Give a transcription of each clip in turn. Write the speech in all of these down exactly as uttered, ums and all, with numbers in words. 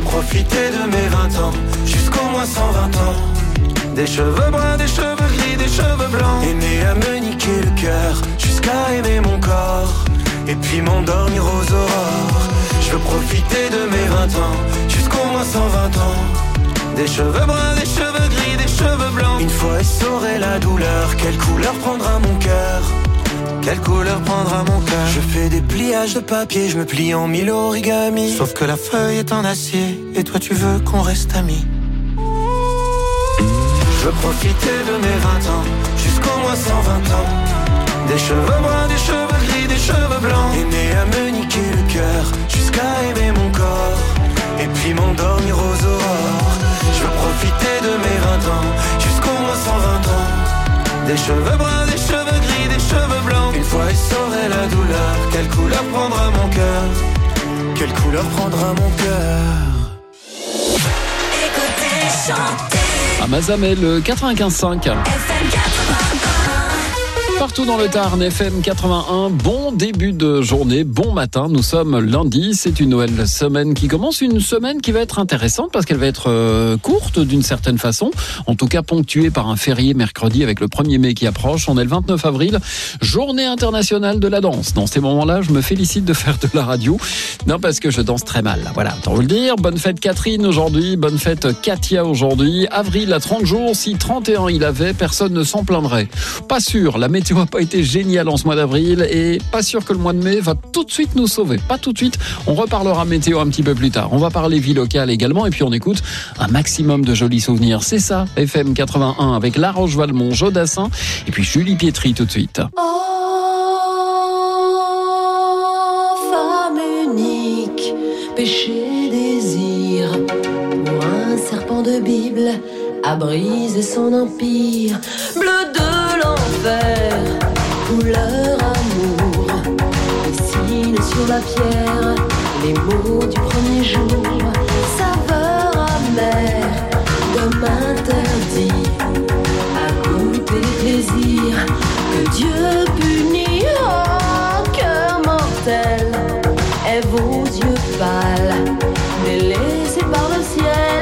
profiter de mes vingt ans, jusqu'au moins cent vingt ans. Des cheveux bruns, des cheveux gris, des cheveux blancs. Aimé à me niquer le cœur, jusqu'à aimer mon corps. Et puis m'endormir aux aurores. Je veux profiter de mes vingt ans, jusqu'au moins cent vingt ans. Des cheveux bruns, des cheveux gris, des cheveux blancs. Une fois essoré la douleur, quelle couleur prendra mon cœur? Quelle couleur prendra mon cœur? Je fais des pliages de papier, je me plie en mille origami. Sauf que la feuille est en acier, et toi tu veux qu'on reste amis. Je veux profiter de mes vingt ans, jusqu'au moins cent vingt ans. Des cheveux bruns, des cheveux gris, des cheveux blancs. Aimé à me niquer le cœur, jusqu'à aimer mon corps. Et puis m'endormir aux aurores. Je veux profiter de mes vingt ans, jusqu'au moins cent vingt ans. Des cheveux bruns, des cheveux gris, des cheveux blancs. Une fois essoré la douleur, quelle couleur prendra mon cœur? Quelle couleur prendra mon cœur? Écoutez, chantez. Amazamel quatre-vingt-quinze cinq. F M quatre-vingt-un. Partout dans le Tarn, F M quatre-vingt-un, bon début de journée, bon matin, nous sommes lundi, c'est une nouvelle semaine qui commence, une semaine qui va être intéressante parce qu'elle va être euh, courte d'une certaine façon, en tout cas ponctuée par un férié mercredi avec le premier mai qui approche, on est le vingt-neuf avril, journée internationale de la danse. Dans ces moments-là, je me félicite de faire de la radio, non parce que je danse très mal, voilà, autant vous le dire, bonne fête Catherine aujourd'hui, bonne fête Katia aujourd'hui, avril à trente jours, si trente et un il avait, personne ne s'en plaindrait. Pas sûr, la météo n'a pas été génial en ce mois d'avril et pas sûr que le mois de mai va tout de suite nous sauver. Pas tout de suite, on reparlera météo un petit peu plus tard. On va parler vie locale également et puis on écoute un maximum de jolis souvenirs. C'est ça, F M quatre-vingt-un avec La Roche-Valmont, Jodassin et puis Julie Pietri tout de suite. Oh, femme unique, péché, désir, pour un serpent de Bible a brisé son empire. Bleu de l'enfer, couleur amour, dessine sur la pierre les mots du premier jour. Saveur amère, comme interdit à goûter plaisir que Dieu punit. Oh, cœur mortel, et vos yeux pâles, délaissés par le ciel.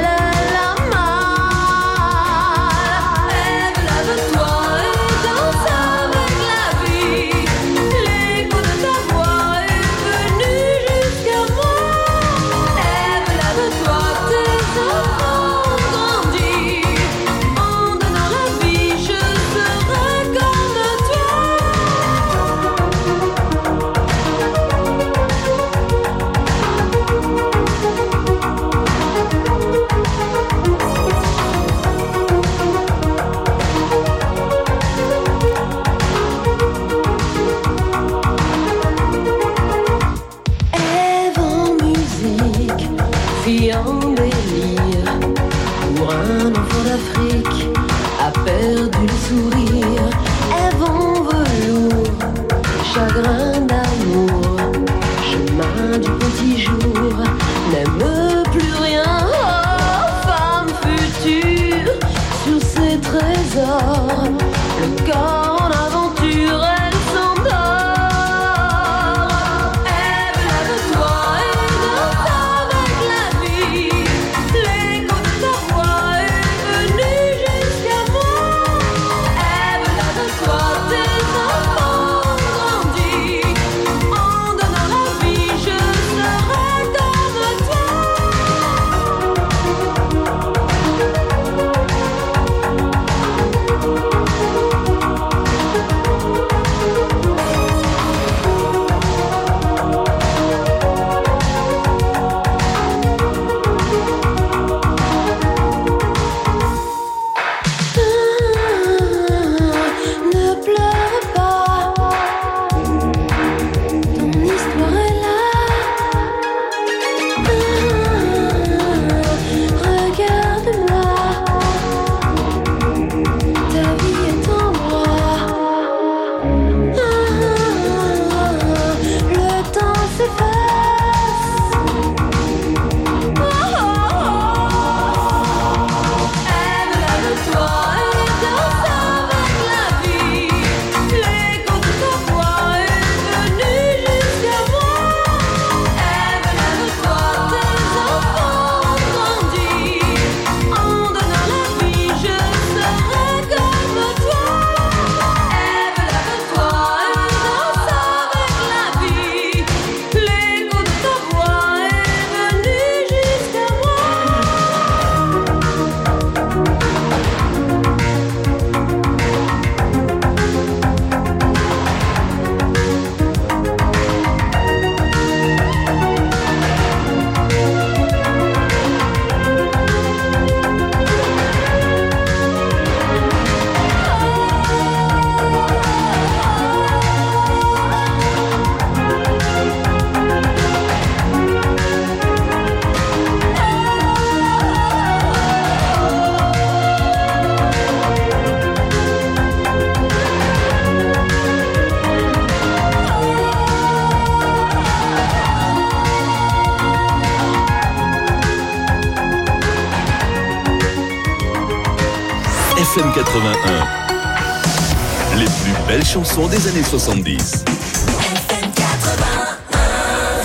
F M quatre-vingt-un. Les plus belles chansons des années soixante-dix. F M quatre-vingt-un.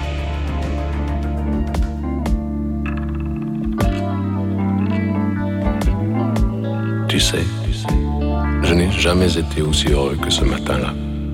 Tu sais, je n'ai jamais été aussi heureux que ce matin-là.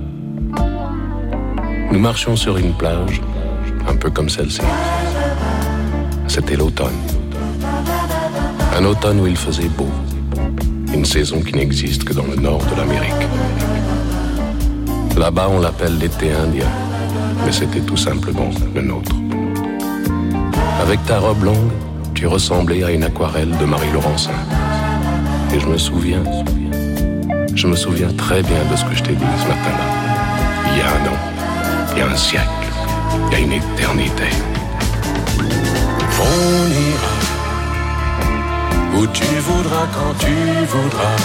Nous marchions sur une plage, un peu comme celle-ci. C'était l'automne. Un automne où il faisait beau. Une saison qui n'existe que dans le nord de l'Amérique. Là-bas, on l'appelle l'été indien, mais c'était tout simplement le nôtre. Avec ta robe longue, tu ressemblais à une aquarelle de Marie Laurencin. Et je me souviens, je me souviens très bien de ce que je t'ai dit ce matin-là. Il y a un an, il y a un siècle, il y a une éternité. On ira où tu voudras, quand tu voudras,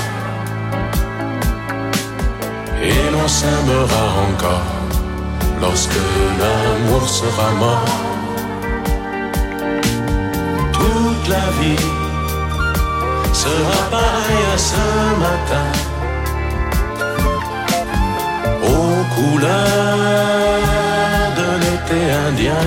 et l'on s'aimera encore lorsque l'amour sera mort. Toute la vie sera pareille à ce matin, aux couleurs de l'été indien.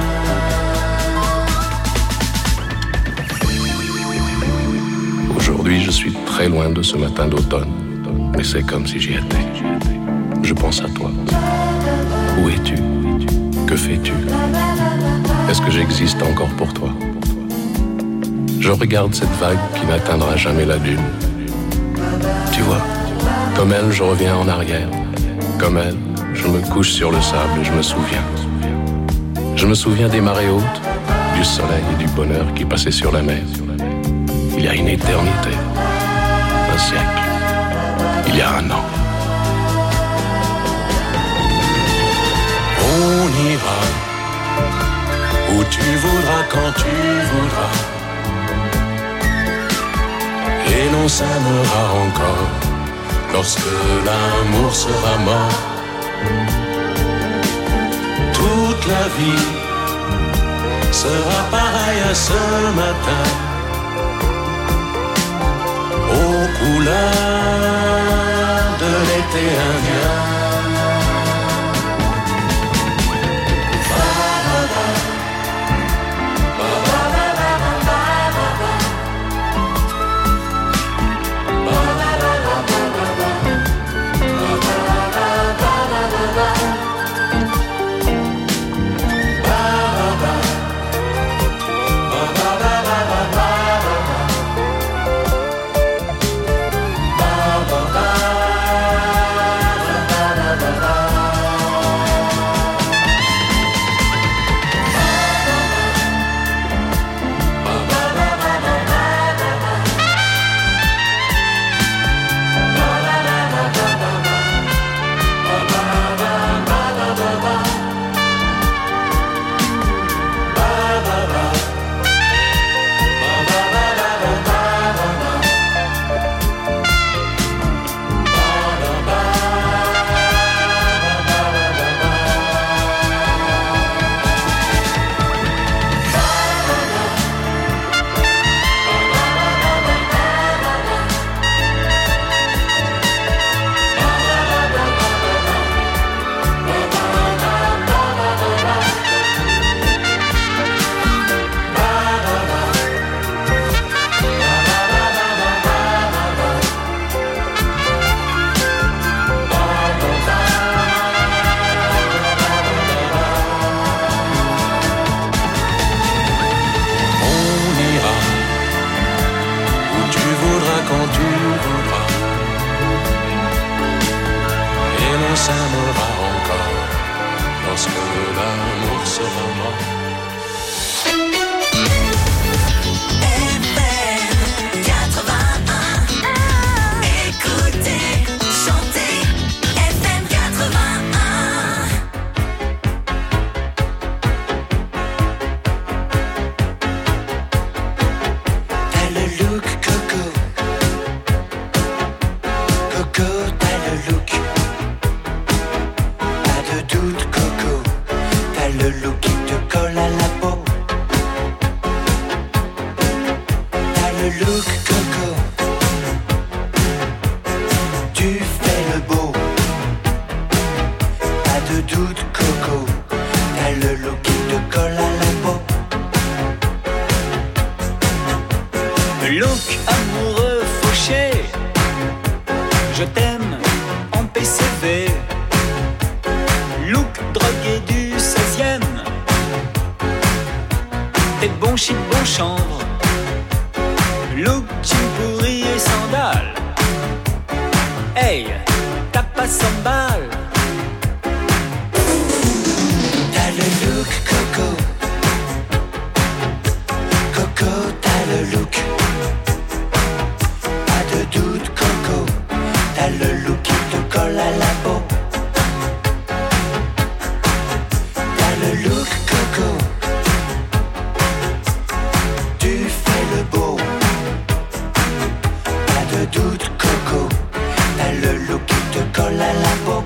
Aujourd'hui, je suis très loin de ce matin d'automne, mais c'est comme si j'y étais. Je pense à toi. Où es-tu? Que fais-tu? Est-ce que j'existe encore pour toi? Je regarde cette vague qui n'atteindra jamais la dune. Tu vois, comme elle, je reviens en arrière. Comme elle, je me couche sur le sable et je me souviens. Je me souviens des marées hautes, du soleil et du bonheur qui passaient sur la mer. Il y a une éternité, un siècle, il y a un an. On ira où tu voudras, quand tu voudras, et l'on s'aimera encore lorsque l'amour sera mort. Toute la vie sera pareille à ce matin, aux couleurs de l'été indien. look coco. et bon shit, bon chanvre. Look, jean pourri et sandales. Hey, t'as pas cent balles. T'as le look Coco. Coco, t'as le look. Pas de doute Coco. T'as le look qui te colle à la peau. T'as le look Coco. Tu fais le beau. Pas de doute Coco. T'as le look qui te colle à la peau.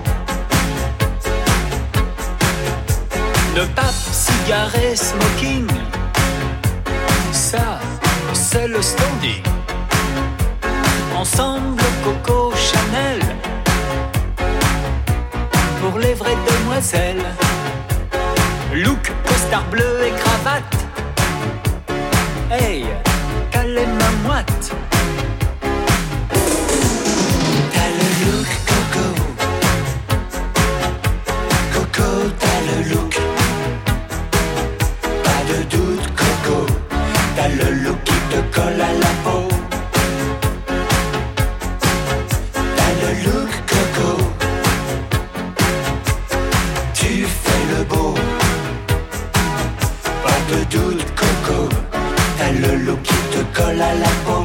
Le pape, cigarette, smoking. Ça, c'est le standing. Ensemble, Coco, Chanel. Pour les vraies demoiselles. Look, costard bleu et cravate. Hey, calais ma moite. T'as le look Coco. Coco, t'as le look. Pas de doute Coco. T'as le look qui te colle à la peau. T'as le look Coco. Tu fais le beau. Pas de doute Coco. T'as le look qui te colle à la peau.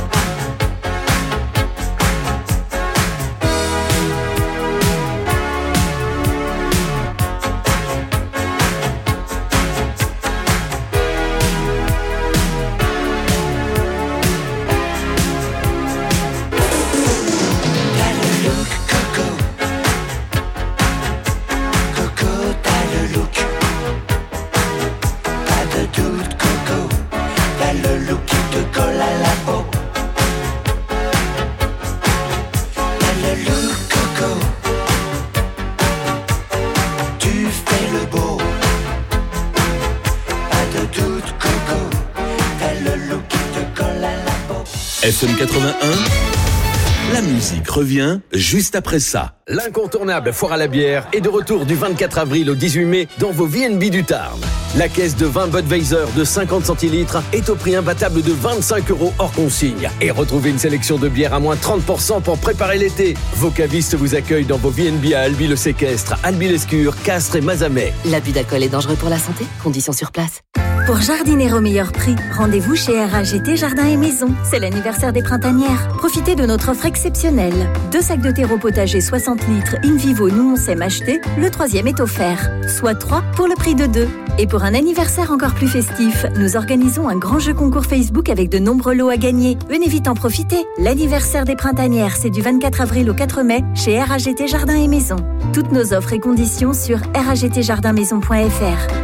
F M quatre-vingt-un, la musique revient juste après ça. L'incontournable foire à la bière est de retour du vingt-quatre avril au dix-huit mai dans vos V N B du Tarn. La caisse de vin Budweiser de cinquante centilitres est au prix imbattable de vingt-cinq euros hors consigne. Et retrouvez une sélection de bières à moins trente pour cent pour préparer l'été. Vos cavistes vous accueillent dans vos V N B à Albi-le-Séquestre, Albi-l'Escure, Castres et Mazamet. L'abus d'alcool est dangereux pour la santé. Conditions sur place. Pour jardiner au meilleur prix, rendez-vous chez R A G T Jardin et Maison. C'est l'anniversaire des printanières. Profitez de notre offre exceptionnelle. Deux sacs de terreau potager soixante litres in vivo nous on sait acheter. Le troisième est offert. Soit trois pour le prix de deux. Et pour un anniversaire encore plus festif, nous organisons un grand jeu concours Facebook avec de nombreux lots à gagner. Venez vite en profiter. L'anniversaire des printanières, c'est du vingt-quatre avril au quatre mai chez R A G T Jardin et Maison. Toutes nos offres et conditions sur r a g t jardin maison point f r.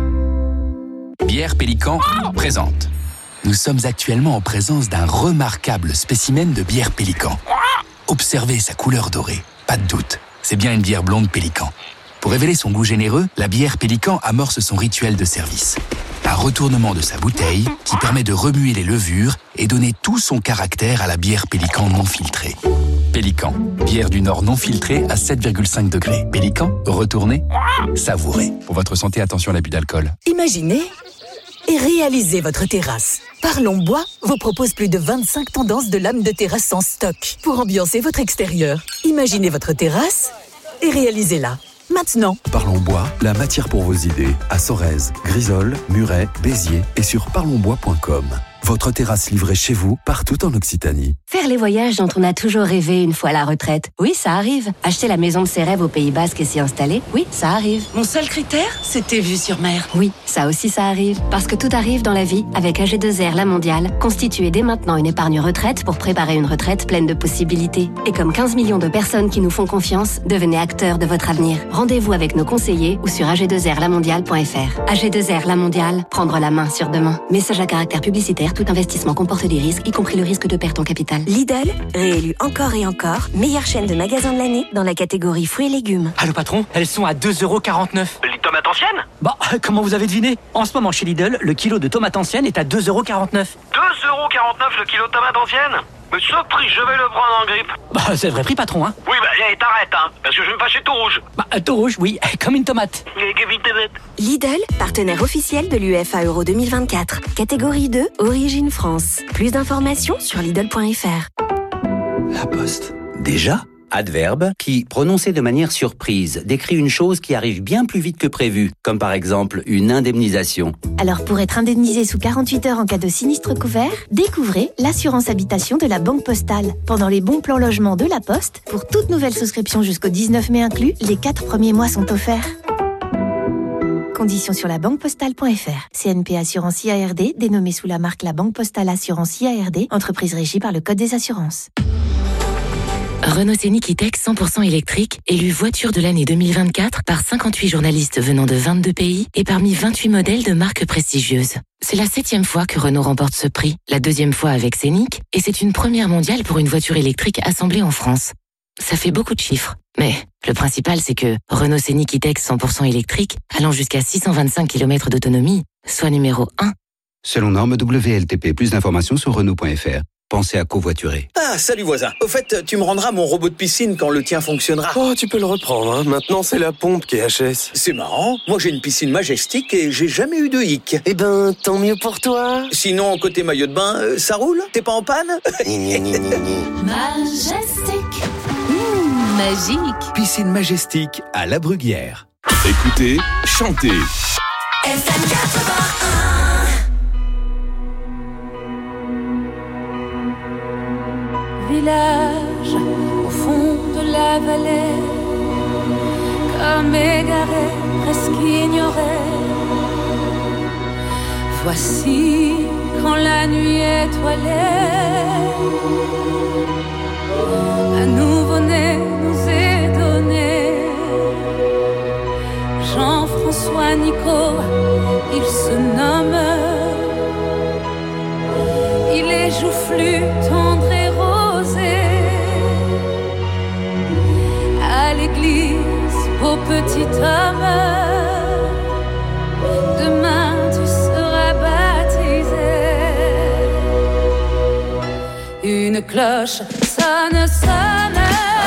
Bière Pélican présente. Nous sommes actuellement en présence d'un remarquable spécimen de bière Pélican. Observez sa couleur dorée. Pas de doute, c'est bien une bière blonde Pélican. Pour révéler son goût généreux, la bière Pélican amorce son rituel de service. Un retournement de sa bouteille qui permet de remuer les levures et donner tout son caractère à la bière Pélican non filtrée. Pélican, bière du Nord non filtrée à sept virgule cinq degrés. Pélican, retournez, savourez. Pour votre santé, attention à l'abus d'alcool. Imaginez et réalisez votre terrasse. Parlons Bois vous propose plus de vingt-cinq tendances de lames de terrasse en stock pour ambiancer votre extérieur. Imaginez votre terrasse et réalisez-la. Maintenant. Parlons Bois, la matière pour vos idées, à Sorèze, Grisol, Muret, Béziers et sur parlons bois point com. Votre terrasse livrée chez vous, partout en Occitanie. Faire les voyages dont on a toujours rêvé une fois à la retraite. Oui, ça arrive. Acheter la maison de ses rêves au Pays Basque et s'y installer. Oui, ça arrive. Mon seul critère, c'était vue sur mer. Oui, ça aussi ça arrive. Parce que tout arrive dans la vie avec A G deux R La Mondiale. Constituez dès maintenant une épargne retraite pour préparer une retraite pleine de possibilités. Et comme quinze millions de personnes qui nous font confiance, devenez acteurs de votre avenir. Rendez-vous avec nos conseillers ou sur a g deux r la mondiale point f r. A G deux R La Mondiale, prendre la main sur demain. Message à caractère publicitaire. Tout investissement comporte des risques, y compris le risque de perte en capital. Lidl, réélu encore et encore, meilleure chaîne de magasins de l'année dans la catégorie fruits et légumes. Allô patron, elles sont à deux euros quarante-neuf. Les tomates anciennes ? Bah, comment vous avez deviné ? En ce moment chez Lidl, le kilo de tomates anciennes est à deux euros quarante-neuf. deux euros quarante-neuf le kilo de tomates anciennes ? Mais ce prix, je vais le prendre en grippe. Bah, c'est le vrai prix, patron, hein. Oui, bah, allez, t'arrêtes, hein, parce que je vais me fâcher tout rouge. Bah, tout rouge, oui, comme une tomate. Et que vite, bête. Lidl, partenaire officiel de l'U E F A Euro deux mille vingt-quatre. Catégorie deux, Origine France. Plus d'informations sur Lidl point F R. La Poste. Déjà ? Adverbe qui, prononcé de manière surprise, décrit une chose qui arrive bien plus vite que prévu, comme par exemple une indemnisation. Alors pour être indemnisé sous quarante-huit heures en cas de sinistre couvert, découvrez l'assurance habitation de la Banque Postale. Pendant les bons plans logement de la Poste, pour toute nouvelle souscription jusqu'au dix-neuf mai inclus, les quatre premiers mois sont offerts. Conditions sur la banque postale point F R. C N P Assurance I A R D, dénommée sous la marque La Banque Postale Assurance I A R D, entreprise régie par le Code des assurances. Renault Scénic E-Tech cent pour cent électrique, élu voiture de l'année deux mille vingt-quatre par cinquante-huit journalistes venant de vingt-deux pays et parmi vingt-huit modèles de marques prestigieuses. C'est la septième fois que Renault remporte ce prix, la deuxième fois avec Scénic, et c'est une première mondiale pour une voiture électrique assemblée en France. Ça fait beaucoup de chiffres, mais le principal c'est que Renault Scénic E-Tech cent pour cent électrique, allant jusqu'à six cent vingt-cinq kilomètres d'autonomie, soit numéro un. Selon norme W L T P, plus d'informations sur Renault point F R. Pensez à covoiturer. Ah, salut voisin. Au fait, tu me rendras mon robot de piscine quand le tien fonctionnera. Oh, tu peux le reprendre, hein. Maintenant, c'est la pompe qui est H S. C'est marrant. Moi, j'ai une piscine majestique et j'ai jamais eu de hic. Eh ben, tant mieux pour toi. Sinon, côté maillot de bain, euh, ça roule? T'es pas en panne? Majestic. Mmh, magique. Piscine Majestic à La Bruguière. Écoutez, chantez. F M quatre-vingt-un. Village au fond de la vallée, comme égaré, presque ignoré. Voici quand la nuit étoilée, un nouveau-né nous est donné. Jean-François Nico, il se nomme. Il est joufflu, tendre et rosé. À l'église, beau petit homme, demain tu seras baptisé. Une cloche sonne, sonne,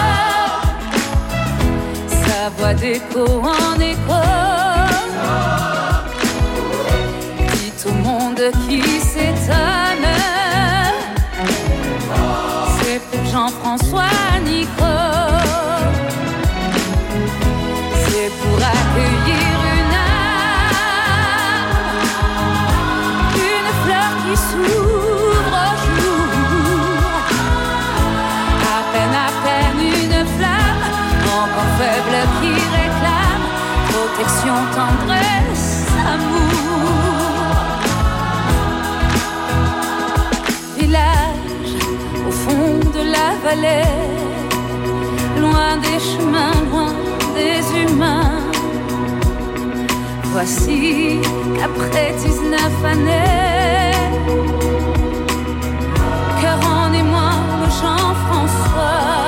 sa voix d'écho en écho. Dit au monde qui s'étonne, c'est pour Jean-François Nico. C'est pour accueillir une âme, une fleur qui s'ouvre au jour. À peine, à peine une flamme, encore faible qui réclame protection, tendresse, amour. Village au fond de la vallée, loin des chemins, loin des humains. Voici qu'après dix-neuf années, cœur en émoi, le Jean-François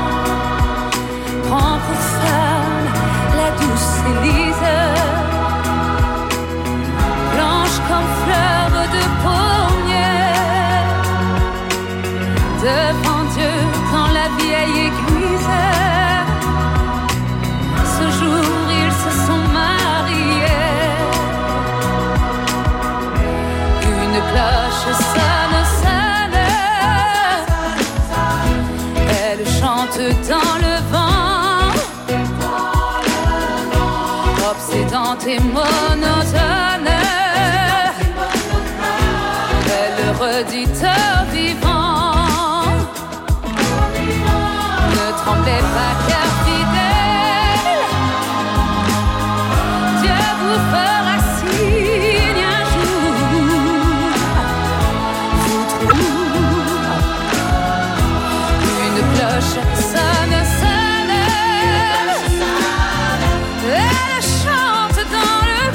prend pour femme la douce Élise, blanche comme fleur de pommier. Devant Dieu dans la vieille église, ce jour ils se sont mariés. Une cloche sonne, sonne, elle chante dans le vent, obsédante et monotone, elle redit au vivant: ne tremblez pas, cœur fidèle, Dieu vous fera signe un jour. Vous trouve une cloche sonne, sonne, elle chante dans le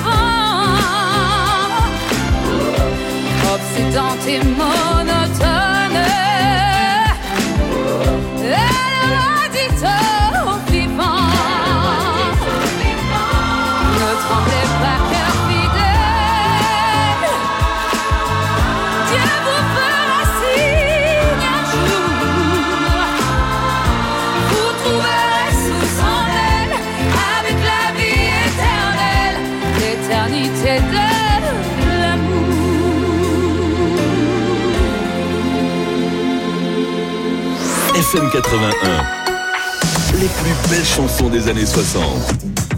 vent, obsédante et monotone. Un jour, l'immensité de l'amour. F M quatre-vingt-un, les plus belles chansons des années soixante.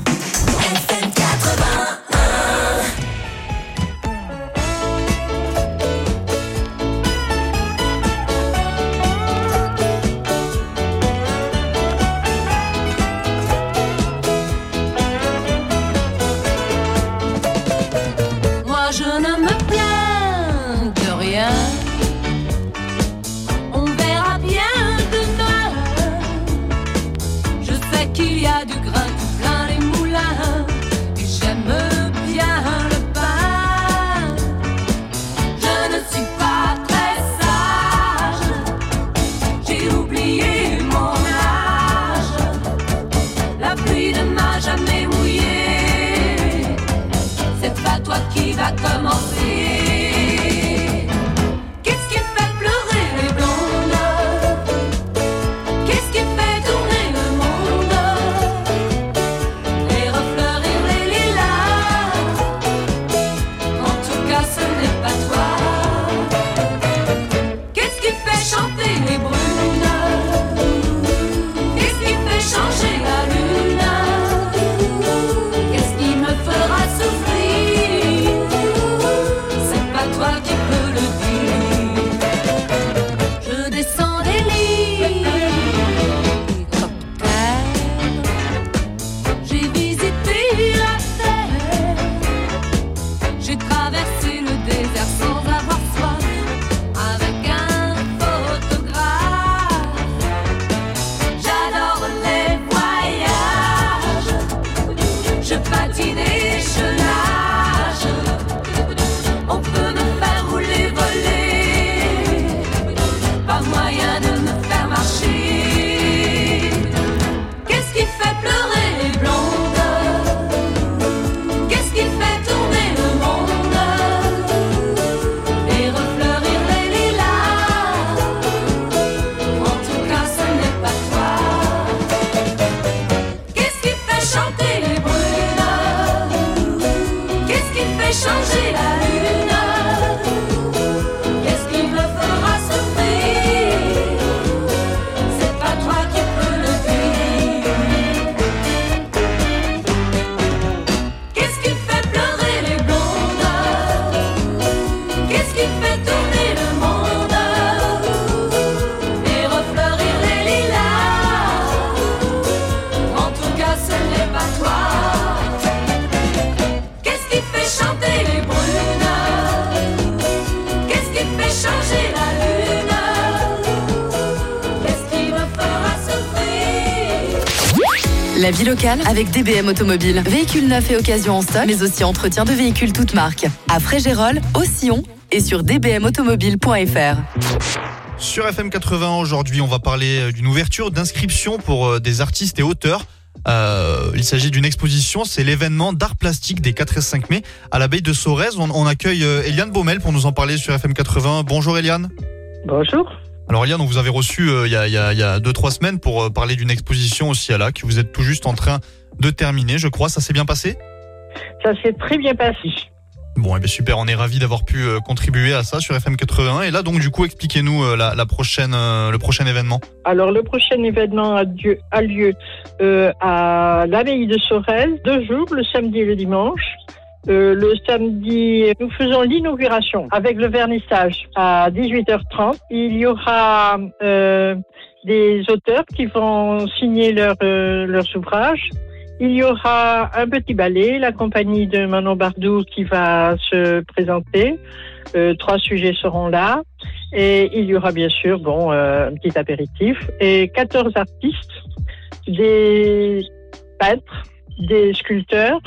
La vie locale avec D B M Automobile. Véhicules neufs et occasions en stock, mais aussi entretien de véhicules toutes marques. À Frégérolles, au Sillon et sur d b m automobile point f r. Sur F M quatre-vingts, aujourd'hui, on va parler d'une ouverture d'inscription pour des artistes et auteurs. Euh, il s'agit d'une exposition, c'est l'événement d'art plastique des quatre et cinq mai à l'abbaye de Sorèze. On, on accueille Eliane Baumel pour nous en parler sur F M quatre-vingts. Bonjour Eliane. Bonjour. Alors Eliane, on vous avait reçu euh, il y a, il y a, il y a deux, trois semaines pour euh, parler d'une exposition aussi à là, que vous êtes tout juste en train de terminer, je crois. Ça s'est bien passé ? Ça s'est très bien passé. Bon, eh bien super, on est ravis d'avoir pu euh, contribuer à ça sur F M quatre-vingts. Et là, donc, du coup, expliquez-nous euh, la, la prochaine, euh, le prochain événement. Alors, le prochain événement a, lieu, a lieu euh, à l'abbaye de Sorèze, deux jours, le samedi et le dimanche. Euh, le samedi, nous faisons l'inauguration avec le vernissage à dix-huit heures trente. Il y aura euh, des auteurs qui vont signer leur, euh, leurs ouvrages. Il y aura un petit ballet, la compagnie de Manon Bardou qui va se présenter. Euh, trois sujets seront là. Et il y aura bien sûr bon, euh, un petit apéritif. Et quatorze artistes, des peintres, des sculpteurs,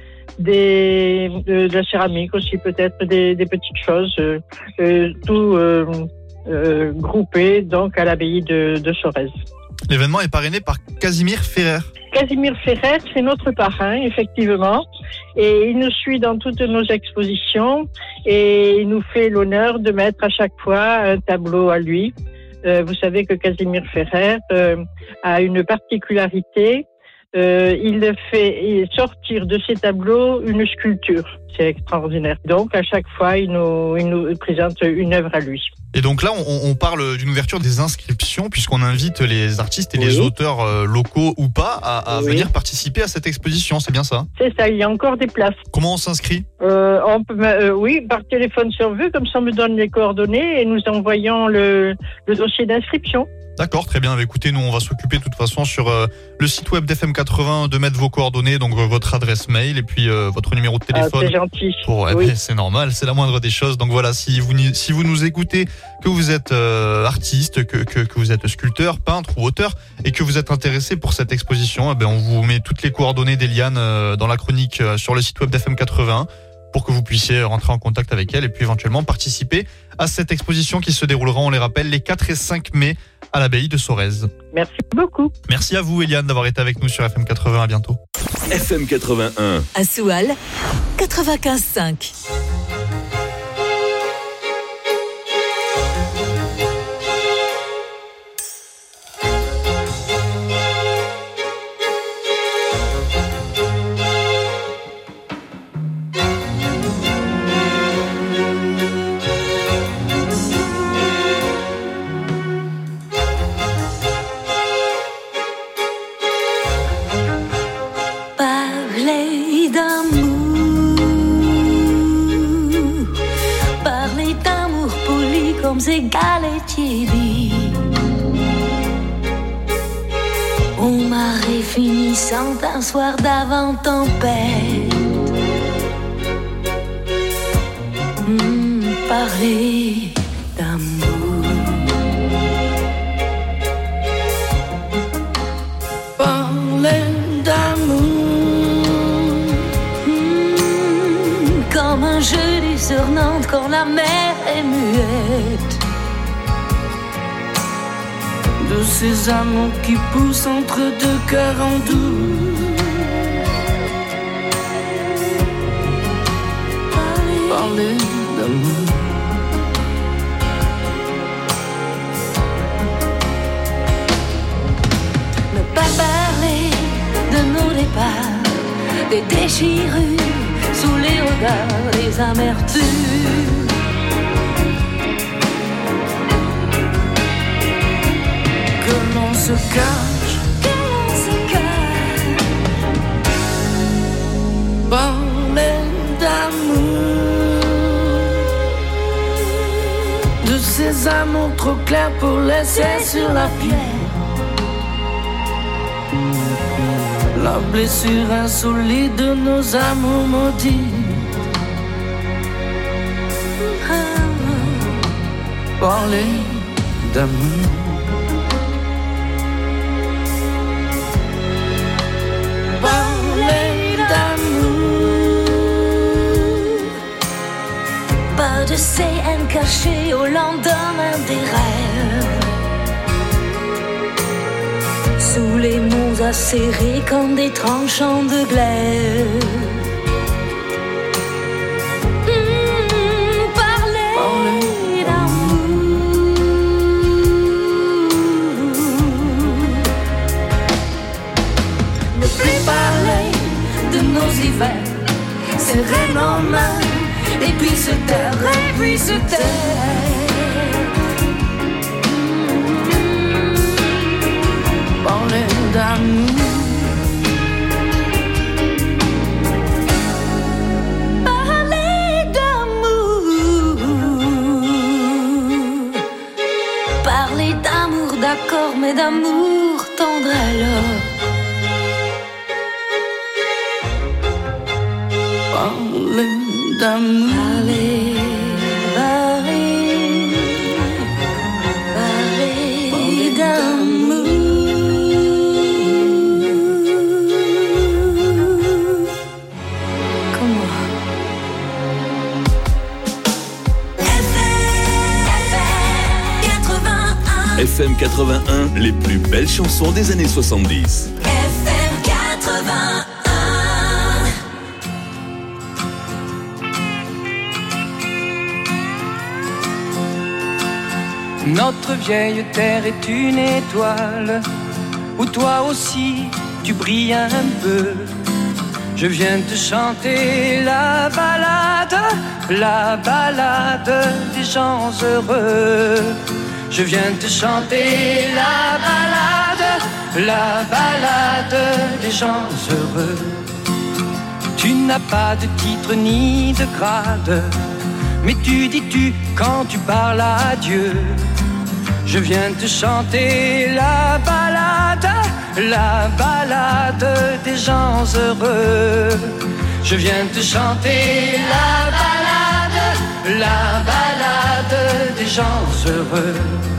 des, de, de la céramique aussi peut-être, des, des petites choses, euh, euh, tout euh, euh, groupé donc à l'abbaye de, de Sorèze. L'événement est parrainé par Casimir Ferrer. Casimir Ferrer, c'est notre parrain, effectivement, et il nous suit dans toutes nos expositions et il nous fait l'honneur de mettre à chaque fois un tableau à lui. Euh, vous savez que Casimir Ferrer euh, a une particularité, euh, il fait sortir de ses tableaux une sculpture. C'est extraordinaire. Donc, à chaque fois, il nous, il nous présente une œuvre à lui. Et donc là, on, on parle d'une ouverture des inscriptions, puisqu'on invite les artistes et oui. les auteurs euh, locaux ou pas à, à oui. venir participer à cette exposition, c'est bien ça? C'est ça, il y a encore des places. Comment on s'inscrit? euh, on peut, euh, Oui, par téléphone si on veut, comme ça on me donne les coordonnées et nous envoyons le, le dossier d'inscription. D'accord, très bien. Écoutez, nous on va s'occuper de toute façon sur euh, le site web d'F M quatre-vingts de mettre vos coordonnées, donc euh, votre adresse mail et puis euh, votre numéro de téléphone. Ah, c'est gentil. Pour, eh oui. ben, c'est normal, c'est la moindre des choses. Donc voilà, si vous si vous nous écoutez, que vous êtes euh, artiste, que, que que vous êtes sculpteur, peintre ou auteur et que vous êtes intéressé pour cette exposition, eh ben on vous met toutes les coordonnées d'Eliane euh, dans la chronique euh, sur le site web d'F M quatre-vingts pour que vous puissiez rentrer en contact avec elle et puis éventuellement participer à cette exposition qui se déroulera, on les rappelle, les quatre et cinq mai à l'abbaye de Sorèze. Merci beaucoup. Merci à vous, Eliane, d'avoir été avec nous sur F M quatre-vingts. À bientôt. F M quatre-vingt-un. À Soual, quatre-vingt-quinze cinq. Galetieri, au marée finissant un soir d'avant-tempête, mmh, parler d'amour, parler d'amour, mmh, comme un jeudi sur Nantes quand la mer est muette. De ces amours qui poussent entre deux cœurs en doux. Parler d'amour. Ne pas parler de nos départs, des déchirures sous les regards, les amertumes. Que l'on se cache, que l'on se cache. Parler d'amour, de ces amours trop clairs pour laisser sur la pierre la blessure insolite de nos amours maudits. Parler d'amour. Parler d'amour, pas de C N caché au lendemain des rêves, sous les monts acérés comme des tranchants de glaive. Mmh, parler, parler d'amour, ne plus parler de nos hivers, serrer nos mains, et puis se taire, et puis se taire. Parler d'amour, parler d'amour, parler d'amour, d'accord, mais d'amour tendre alors. Parler d'amour, parler, parler, parler d'amour. F M quatre-vingt-un, les plus belles chansons des années soixante-dix. F M quatre-vingt-un. Notre vieille terre est une étoile où toi aussi tu brilles un peu. Je viens te chanter la balade, la balade des gens heureux. Je viens te chanter la balade, la balade des gens heureux. Tu n'as pas de titre ni de grade, mais tu dis tu quand tu parles à Dieu. Je viens te chanter la balade, la balade des gens heureux. Je viens te chanter la balade, la balade des gens heureux.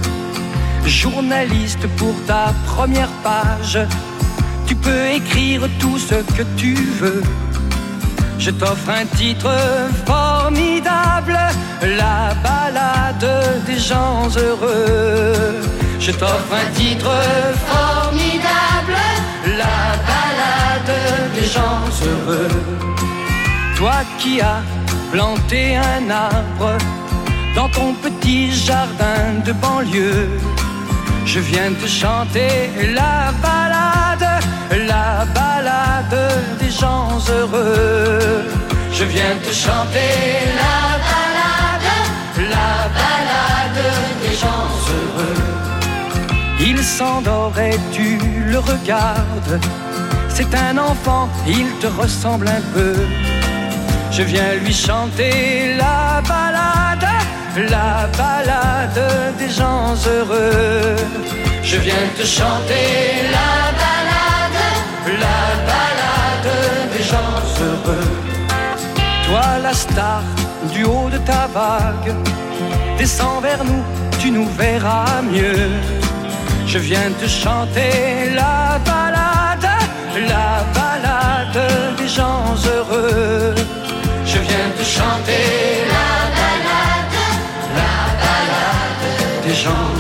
Journaliste pour ta première page, tu peux écrire tout ce que tu veux. Je t'offre un titre formidable, la balade des gens heureux. Je t'offre un titre formidable, la balade des gens heureux. Toi qui as planté un arbre dans ton petit jardin de banlieue, je viens te chanter la balade, la balade des gens heureux. Je viens te chanter la balade, la balade des gens heureux. Il s'endort et tu le regardes. C'est un enfant, il te ressemble un peu. Je viens lui chanter la balade, la balade des gens heureux. Je viens te chanter la balade, la balade des gens heureux. Toi la star du haut de ta vague, descends vers nous, tu nous verras mieux. Je viens te chanter la balade, la balade des gens heureux. Je viens te chanter la balade, la balade des gens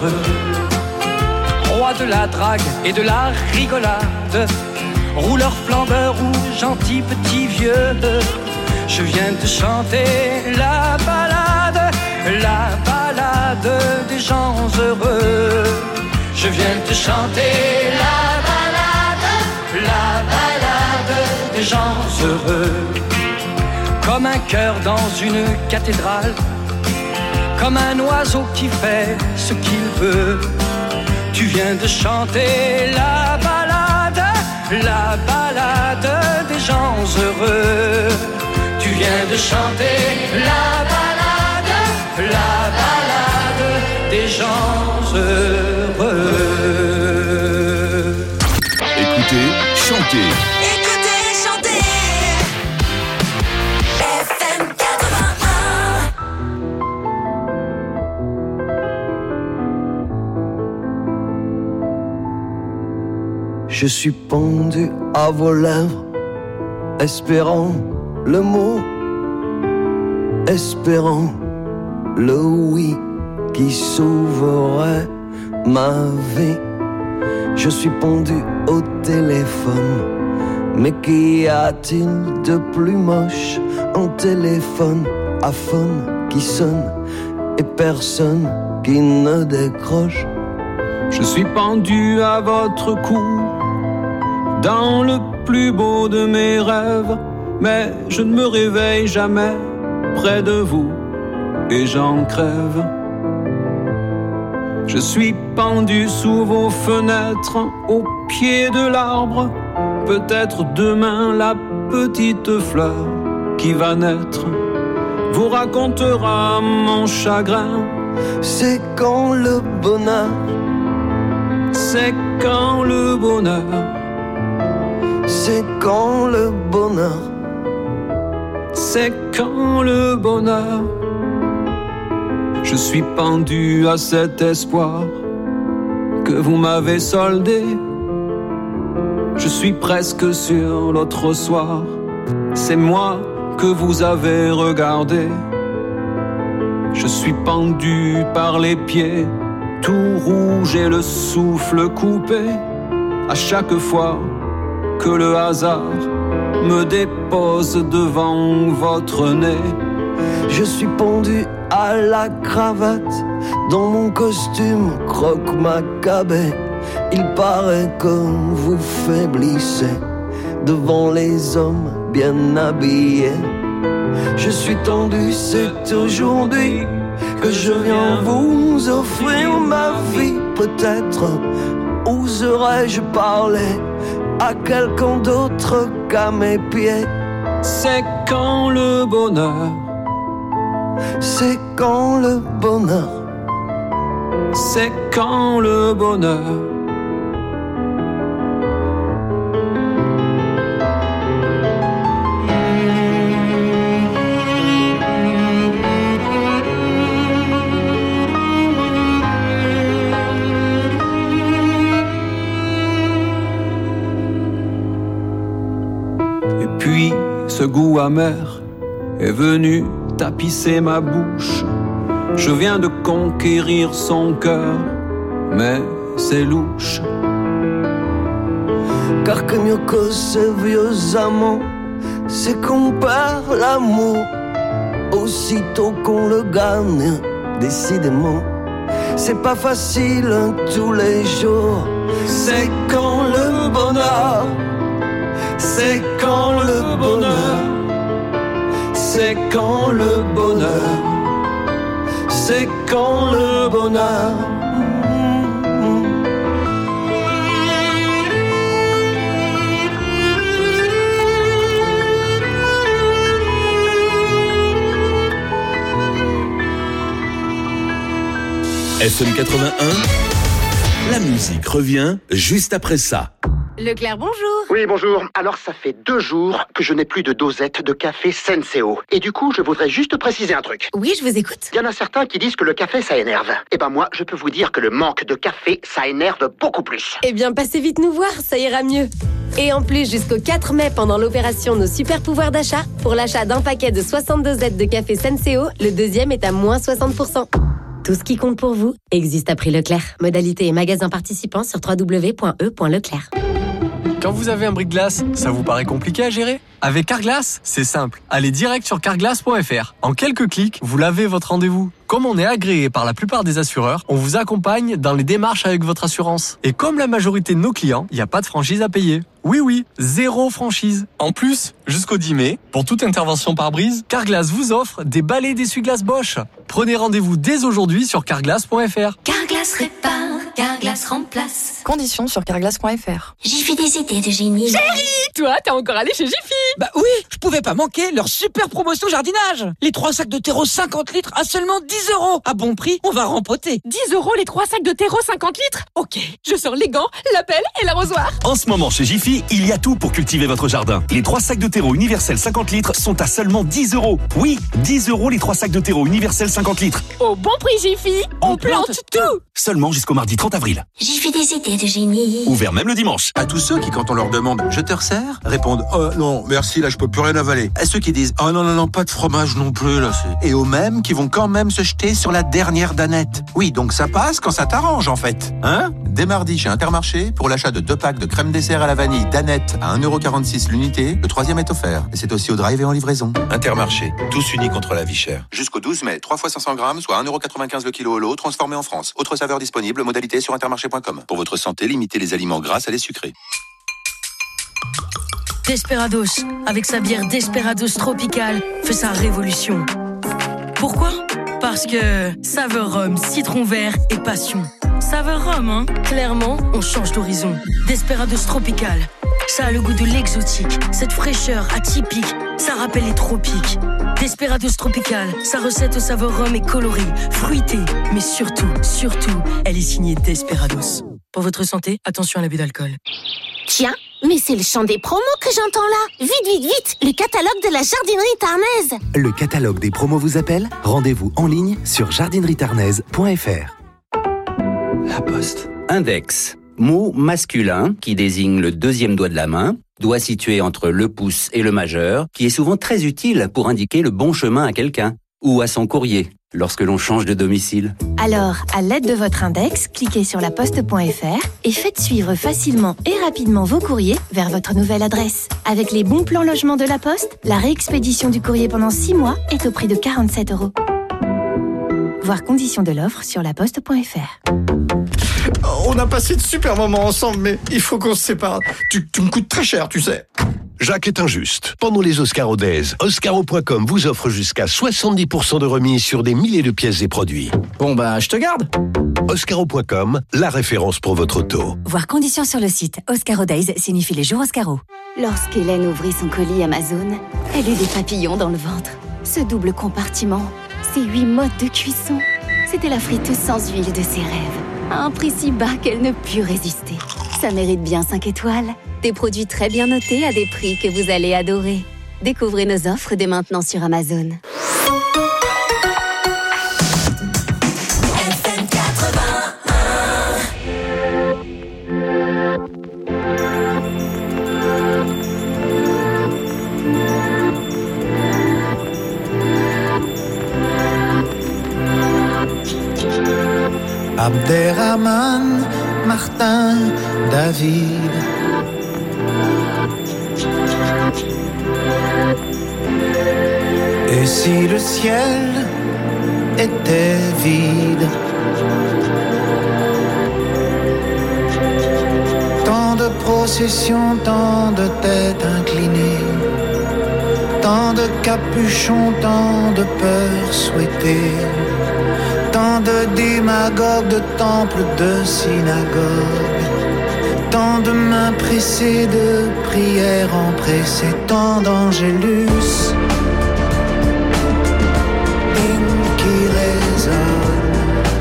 heureux. Roi de la drague et de la rigolade, rouleur flambeur ou gentil petit vieux, je viens te chanter la balade, la balade des gens heureux. Je viens te chanter la balade, la balade des gens heureux. Comme un cœur dans une cathédrale, comme un oiseau qui fait ce qu'il veut. Tu viens de chanter la balade, la balade des gens heureux. Tu viens de chanter la balade, la balade des gens heureux. Écoutez, chantez. Écoutez, chantez. F M quatre-vingt-un. Je suis pendu à vos lèvres, espérant le mot, espérant le oui qui sauverait ma vie. Je suis pendu au téléphone, mais qu'y a-t-il de plus moche? Un téléphone à phone qui sonne et personne qui ne décroche. Je suis pendu à votre cou, dans le plus beau de mes rêves, mais je ne me réveille jamais près de vous et j'en crève. Je suis pendu sous vos fenêtres, au pied de l'arbre. Peut-être demain la petite fleur qui va naître vous racontera mon chagrin. C'est quand le bonheur, c'est quand le bonheur, c'est quand le bonheur, c'est quand le bonheur. Je suis pendu à cet espoir que vous m'avez soldé. Je suis presque sûr l'autre soir, c'est moi que vous avez regardé. Je suis pendu par les pieds, tout rouge et le souffle coupé, à chaque fois que le hasard me dépose devant votre nez. Je suis pendu à la cravate, dans mon costume croque-macabé, Il paraît que vous faiblissez devant les hommes bien habillés. Je suis tendu, c'est aujourd'hui que je viens vous offrir ma vie. Peut-être oserais-je parler à quelqu'un d'autre qu'à mes pieds. C'est quand le bonheur, c'est quand le bonheur, c'est quand le bonheur. Et puis ce goût amer est venu tapisser ma bouche. Je viens de conquérir son cœur, mais c'est louche. Car que mieux que ces vieux amants, c'est qu'on perd l'amour aussitôt qu'on le gagne. Décidément, c'est pas facile hein, tous les jours. C'est quand le bonheur, c'est quand le bonheur, c'est quand le bonheur, c'est quand le bonheur. F M quatre-vingt-un, la musique revient juste après ça. Leclerc, bonjour. Oui, bonjour. Alors, ça fait deux jours que je n'ai plus de dosette de café Senseo. Et du coup, je voudrais juste préciser un truc. Oui, je vous écoute. Il y en a certains qui disent que le café, ça énerve. Eh ben moi, je peux vous dire que le manque de café, ça énerve beaucoup plus. Eh bien, passez vite nous voir, ça ira mieux. Et en plus, jusqu'au quatre mai, pendant l'opération Nos Super Pouvoirs d'achat, pour l'achat d'un paquet de soixante dosettes de café Senseo, le deuxième est à moins soixante pour cent. Tout ce qui compte pour vous existe à prix Leclerc. Modalité et magasin participants sur w w w point e point leclerc. Quand vous avez un bris-de-glace, ça vous paraît compliqué à gérer ? Avec Carglass, c'est simple. Allez direct sur carglass point f r. En quelques clics, vous lavez votre rendez-vous. Comme on est agréé par la plupart des assureurs, on vous accompagne dans les démarches avec votre assurance. Et comme la majorité de nos clients, il n'y a pas de franchise à payer. Oui, oui, zéro franchise. En plus, jusqu'au dix mai, pour toute intervention par brise, Carglass vous offre des balais d'essuie-glace Bosch. Prenez rendez-vous dès aujourd'hui sur carglass point f r. Carglass répare, Carglass remplace. Conditions sur carglass point f r. Jiffy des idées de génie. Chérie, toi, t'es encore allé chez Jiffy? Bah oui, je pouvais pas manquer leur super promotion jardinage. Les trois sacs de terreau cinquante litres à seulement dix euros. À bon prix, on va rempoter. dix euros les trois sacs de terreau cinquante litres? Ok, je sors les gants, la pelle et l'arrosoir. En ce moment, chez Jiffy, il y a tout pour cultiver votre jardin. Les trois sacs de terreau universel cinquante litres sont à seulement dix euros. Oui, dix euros les trois sacs de terreau universel cinquante litres. Au bon prix Jiffy, on, on plante, plante tout. Seulement jusqu'au mardi trente avril. Jiffy des idées de génie. Ouvert même le dimanche. À tous ceux qui, quand on leur demande « Je te resserre ?» répondent « Oh non, merci, là je peux plus rien avaler. » À ceux qui disent « Oh non, non, non, pas de fromage non plus, là c'est... » Et aux mêmes qui vont quand même se jeter sur la dernière danette. Oui, donc ça passe quand ça t'arrange en fait. Hein ? Dès mardi chez Intermarché, pour l'achat de deux packs de crème dessert à la vanille danette à un euro quarante-six l'unité, le troisième est offert. Et c'est aussi au drive et en livraison. Intermarché, tous unis contre la vie chère. Jusqu'au douze mai, trois fois cinq cents grammes, soit un euro quatre-vingt-quinze le kilo au lot, transformé en France. Autre saveur disponible, modalité sur intermarché point com. Pour votre santé, limitez les aliments gras à les sucrés. Desperados, avec sa bière Desperados Tropical, fait sa révolution. Pourquoi ? Parce que saveur rhum, citron vert et passion. Saveur rhum, hein ? Clairement, on change d'horizon. Desperados Tropical, ça a le goût de l'exotique, cette fraîcheur atypique, ça rappelle les tropiques. Desperados Tropical, sa recette au saveur rhum est colorée, fruitée, mais surtout, surtout, elle est signée Desperados. Pour votre santé, attention à l'abus d'alcool. Tiens, mais c'est le chant des promos que j'entends là. Vite, vite, vite, le catalogue de la jardinerie tarnaise. Le catalogue des promos vous appelle ? Rendez-vous en ligne sur jardinerie tarnaise point f r. La Poste. Index. Mot masculin qui désigne le deuxième doigt de la main, doigt situé entre le pouce et le majeur, qui est souvent très utile pour indiquer le bon chemin à quelqu'un ou à son courrier lorsque l'on change de domicile. Alors, à l'aide de votre index, cliquez sur laposte point f r et faites suivre facilement et rapidement vos courriers vers votre nouvelle adresse. Avec les bons plans logement de la Poste, la réexpédition du courrier pendant six mois est au prix de quarante-sept euros. Voir conditions de l'offre sur laposte point f r. On a passé de super moments ensemble, mais il faut qu'on se sépare. Tu, tu me coûtes très cher, tu sais. Jacques est injuste. Pendant les Oscaro Days, Oscaro point com vous offre jusqu'à soixante-dix pour cent de remise sur des milliers de pièces et produits. Bon bah, je te garde. Oscaro point com, la référence pour votre auto. Voir conditions sur le site. Oscaro Days signifie les jours Oscaro. Lorsqu'Hélène ouvrit son colis Amazon, elle eut des papillons dans le ventre. Ce double compartiment, ces huit modes de cuisson, c'était la friteuse sans huile de ses rêves. À un prix si bas qu'elle ne put résister. Ça mérite bien cinq étoiles. Des produits très bien notés à des prix que vous allez adorer. Découvrez nos offres dès maintenant sur Amazon. Abderrahman, Martin, David. Et si le ciel était vide? Tant de processions, tant de têtes inclinées, tant de capuchons, tant de peurs souhaitées, tant de démagogues, de temples, de synagogues, tant de mains pressées, de prières empressées, tant d'angélus, hymnes qui résonnent.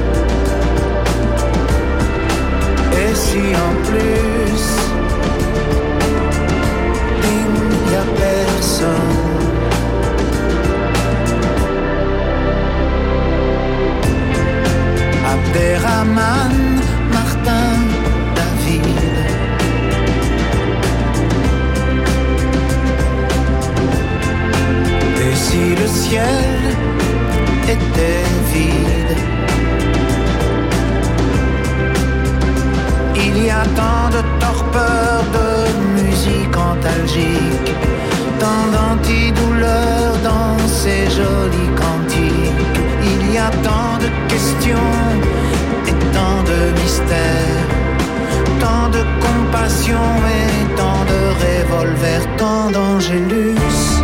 Et si en plus, il n'y a personne? Abderrahman, Martin, David. Et si le ciel était vide? Il y a tant de torpeur, de musique antalgique, tant d'antidouleurs dans ces jolis cantiques. Il y a tant de questions et tant de mystères, tant de compassion et tant de revolvers, tant d'angélus,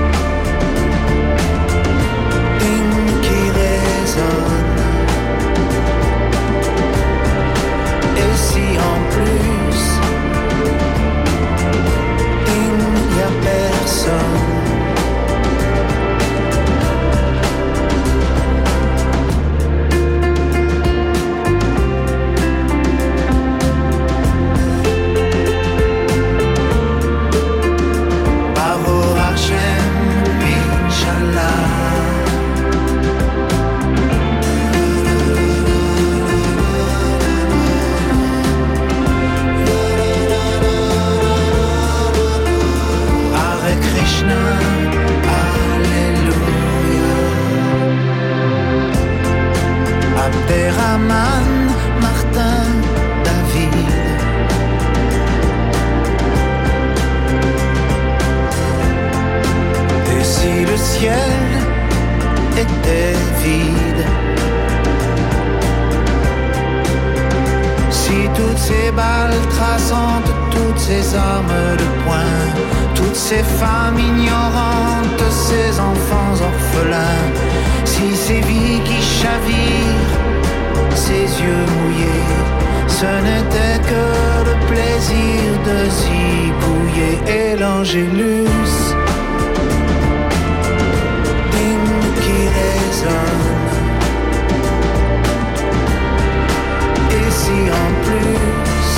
hymnes qui résonnent. Et si en plus, il n'y a personne? Abderrahman, Martin, David. Et si le ciel était vide? Si toutes ces balles traçantes, toutes ces armes de poing, toutes ces femmes ignorantes, ces enfants orphelins, si ces vies qui chavirent, ses yeux mouillés, ce n'était que le plaisir de zigouiller. Et l'angélus, hymne qui résonne. Et si en plus,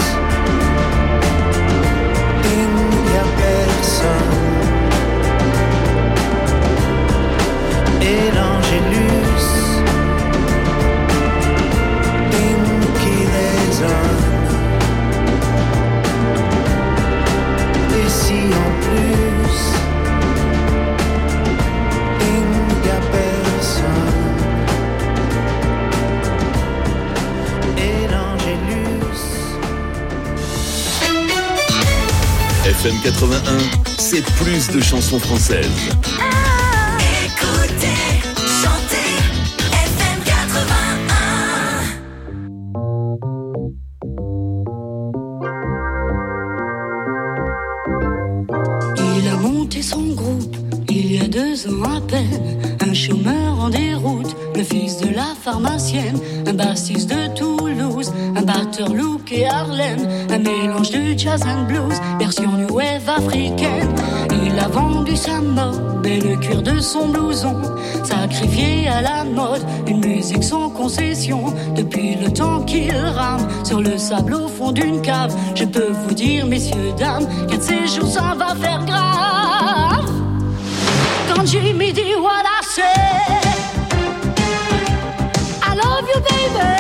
il n'y a personne? Et l'angélus, hymne qui résonne. Et si en plus, il n'y a personne? Et l'angélus. F M quatre-vingt-un, c'est plus de chansons françaises. Écoutez, chantez, F M quatre-vingt-un. peine, un chômeur en déroute, le fils de la pharmacienne, un bassiste de Toulouse, un batteur look et Harlem, un mélange de jazz and blues, version new wave africaine. Il a vendu sa mob et le cuir de son blouson, sacrifié à la mode, une musique sans concession. Depuis le temps qu'il rame sur le sable au fond d'une cave, je peux vous dire, messieurs, dames, qu'un de ces jours ça va faire grave. Quand Jimmy dit what I say, I love you baby,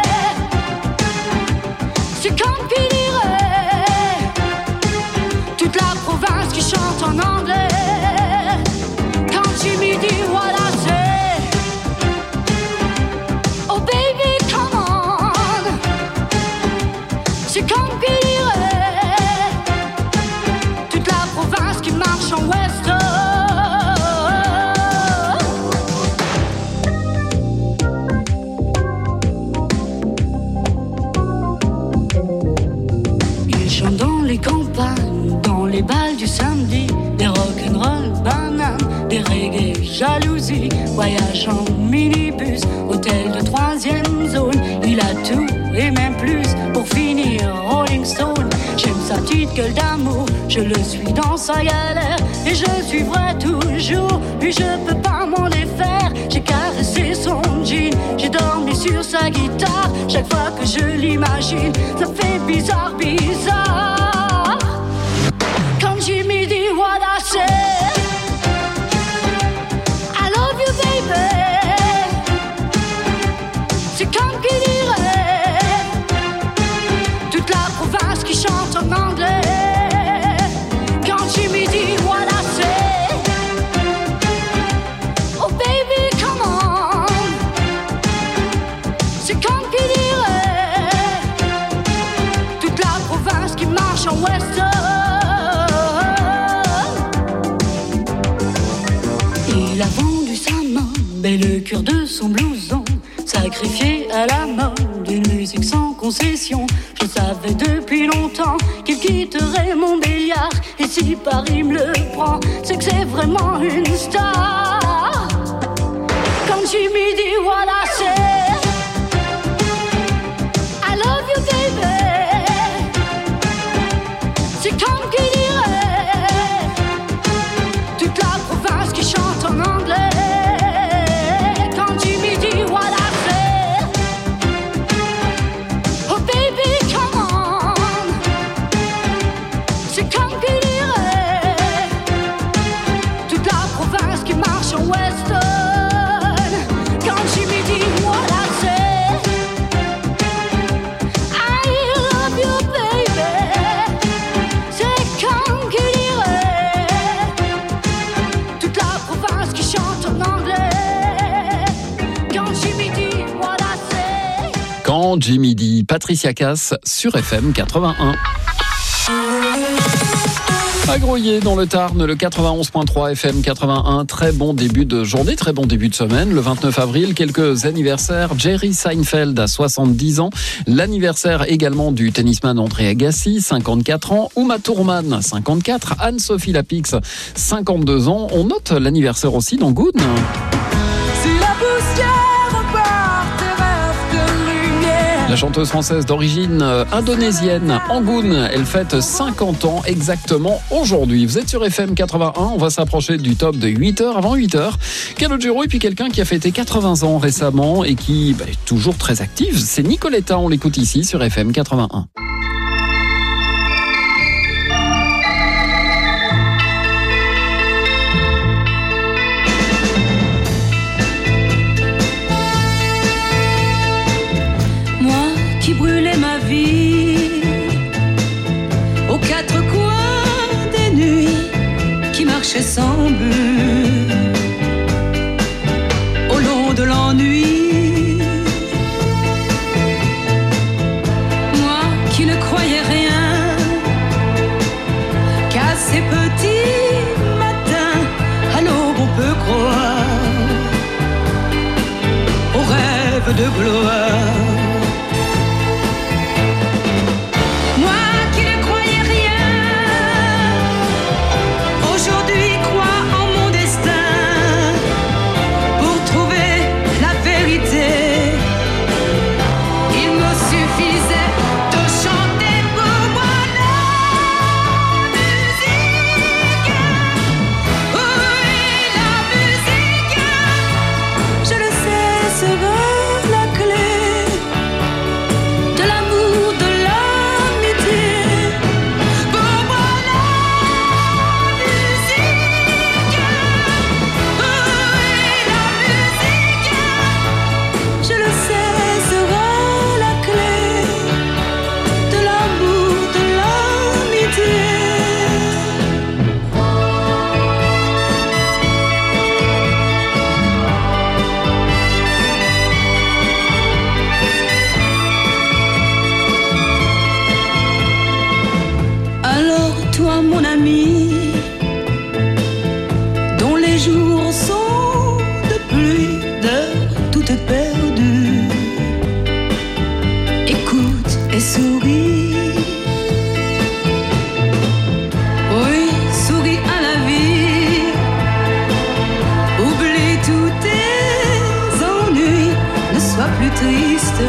c'est comme qui dirait toute la province qui chante en anglais. Quand Jimmy dit what I say, oh baby come on, c'est comme qui dirait toute la province qui marche en western. Les campagnes, dans les balles du samedi, des rock'n'roll bananes, des reggae jalousies, voyage en minibus, hôtel de troisième zone. Il a tout et même plus pour finir Rolling Stone. J'aime sa petite gueule d'amour, je le suis dans sa galère et je suivrai toujours. Lui je peux pas m'en défaire. J'ai caressé son jean, j'ai dormi sur sa guitare. Chaque fois que je l'imagine, ça fait bizarre, bizarre. Quand Jimmy dit what I say, I love you baby, c'est comme qui dirait toute la province qui chante en anglais. Quand Jimmy dit what I say, oh baby come on, c'est comme qui dirait toute la province qui marche en western. Il a vendu sa mob et le cœur de son blouson, sacrifié à la mode d'une musique sans concession. Je savais depuis longtemps qu'il quitterait mon béliard, et si Paris me le prend, c'est que c'est vraiment une star. Quand Jimmy dit what I say, I love you baby, c'est comme qui dirait toute la province qui chante en anglais. Quand Jimmy dit what I say, oh baby come on, c'est comme qui dirait toute la province qui marche en western. Quand Jimmy dit what I say, I love you baby, c'est comme qui dirait toute la province qui chante en anglais. Quand Jimmy dit what I say. Quand Jimmy dit, Patricia Cass sur F M quatre-vingt-un. À Groyer, dans le Tarn, le quatre-vingt-onze point trois F M quatre-vingt-un. Très bon début de journée, très bon début de semaine. Le vingt-neuf avril, quelques anniversaires. Jerry Seinfeld a soixante-dix ans. L'anniversaire également du tennisman André Agassi, cinquante-quatre ans. Uma Thurman, cinquante-quatre. Anne-Sophie Lapix, cinquante-deux ans. On note l'anniversaire aussi d'Angoune. Si la poussière repart tes rêves de lumière. La chanteuse française d'origine indonésienne, Angoune, elle fête cinquante ans exactement aujourd'hui. Vous êtes sur F M quatre-vingt-un, on va s'approcher du top de huit heures avant huit heures. Calogero et puis quelqu'un qui a fêté quatre-vingts ans récemment et qui bah, est toujours très active, c'est Nicoletta, on l'écoute ici sur F M quatre-vingt-un. Qui brûlait ma vie aux quatre coins des nuits, qui marchait sans but au long de l'ennui. Moi qui ne croyais rien qu'à ces petits matins, à l'aube on peut croire aux rêves de gloire. triste.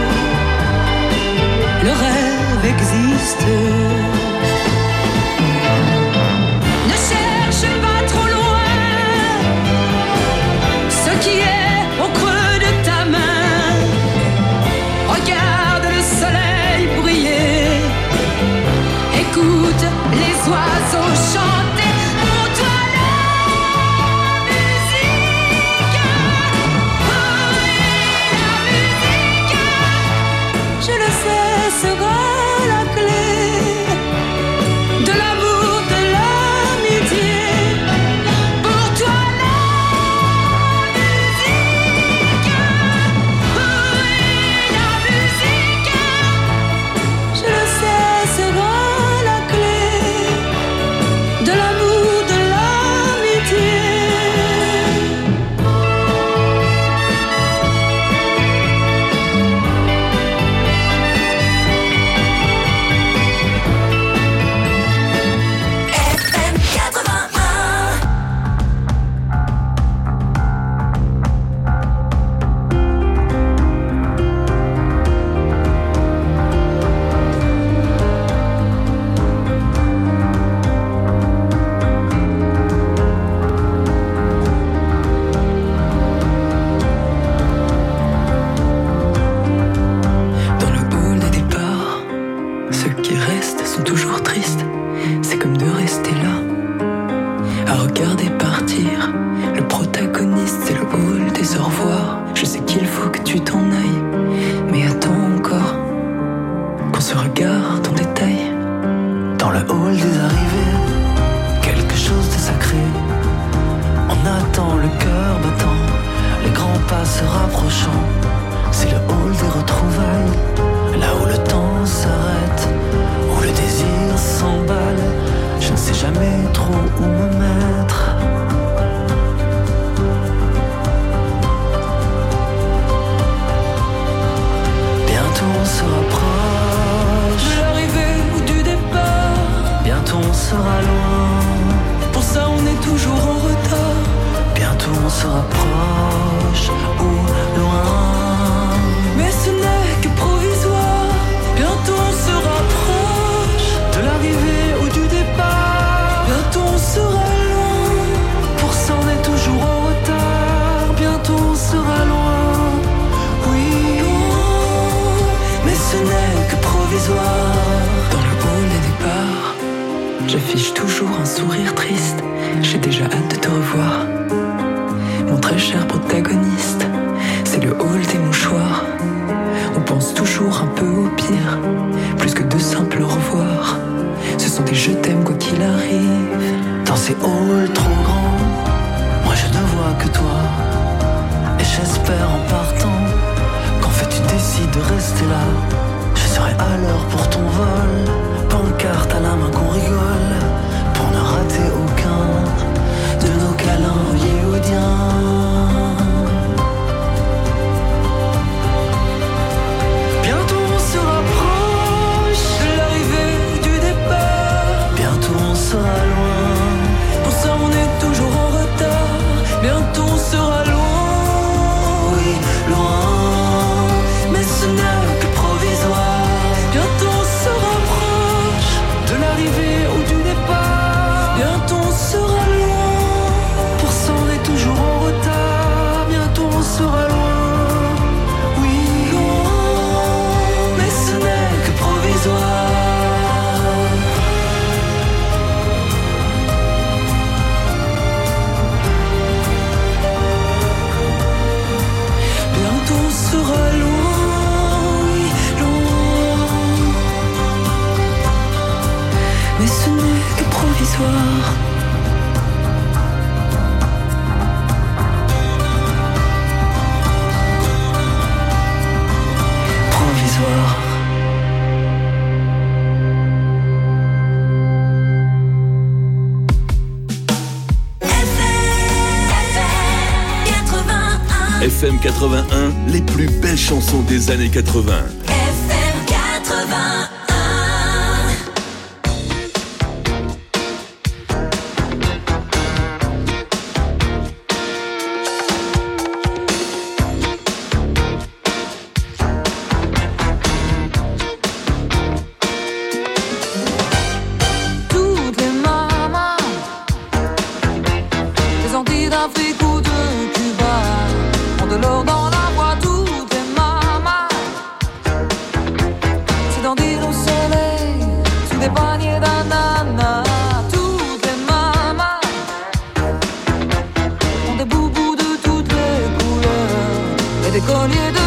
Le rêve existe. Ne cherche pas trop loin ce qui est au creux de ta main. Regarde le soleil briller. Écoute les oiseaux chanter. Pour toi la musique. Oui, la musique. Je le sais, sera la clé de l'amour, de l'amitié. Pour toi la musique. Oui, la musique. Je le sais, sera la clé de l'amour, de l'amitié. Dans le hall des départs, ceux qui restent sont toujours tristes. C'est comme de rester là, à regarder partir. Le protagoniste, c'est le hall des au revoir. Je sais qu'il faut que tu t'en ailles, mais attends encore qu'on se regarde en détail. Dans le hall des arrivées, quelque chose de sacré. On attend le cœur battant, les grands pas se rapprochant. C'est le hall des retrouvailles, là où le temps s'arrête, où le désir s'emballe. Je ne sais jamais trop où me mettre. Bientôt on se rapproche de l'arrivée ou du départ. Bientôt on sera loin, pour ça on est toujours en retard. Bientôt on se rapproche ou loin, mais ce n'est que provisoire. Bientôt on se rapproche de l'arrivée ou du départ. Bientôt on sera loin, pour ça on est toujours en retard. Bientôt on sera loin, oui, loin, mais ce n'est que provisoire. Dans le hall des départs, j'affiche toujours un sourire triste. J'ai déjà hâte de te revoir, mon très cher protagoniste. C'est le hall des mouchoirs. On pense toujours un peu au pire, plus que de simples au revoir. Ce sont des je t'aime quoi qu'il arrive. Dans ces halls trop grands, moi je ne vois que toi. Et j'espère en partant qu'en fait tu décides de rester là. Je serai à l'heure pour ton vol, pancarte à la main qu'on rigole, pour ne rater aucun de nos câlins yéhoudiens. Bientôt on se rapproche de l'arrivée ou du départ. Bientôt on sera loin, pour ça on est toujours en retard. Bientôt on sera loin, oui, loin, mais ce n'est que provisoire. Bientôt on se rapproche de l'arrivée ou du départ. Bientôt on sera loin, pour ça on est toujours en retard. Bientôt on sera loin, oui, loin, mais ce n'est que provisoire. Bientôt on sera loin, oui, loin, mais ce n'est que provisoire. Provisoire. F M quatre-vingt-un, les plus belles chansons des années quatre-vingts. F M quatre-vingt-un. des colliers de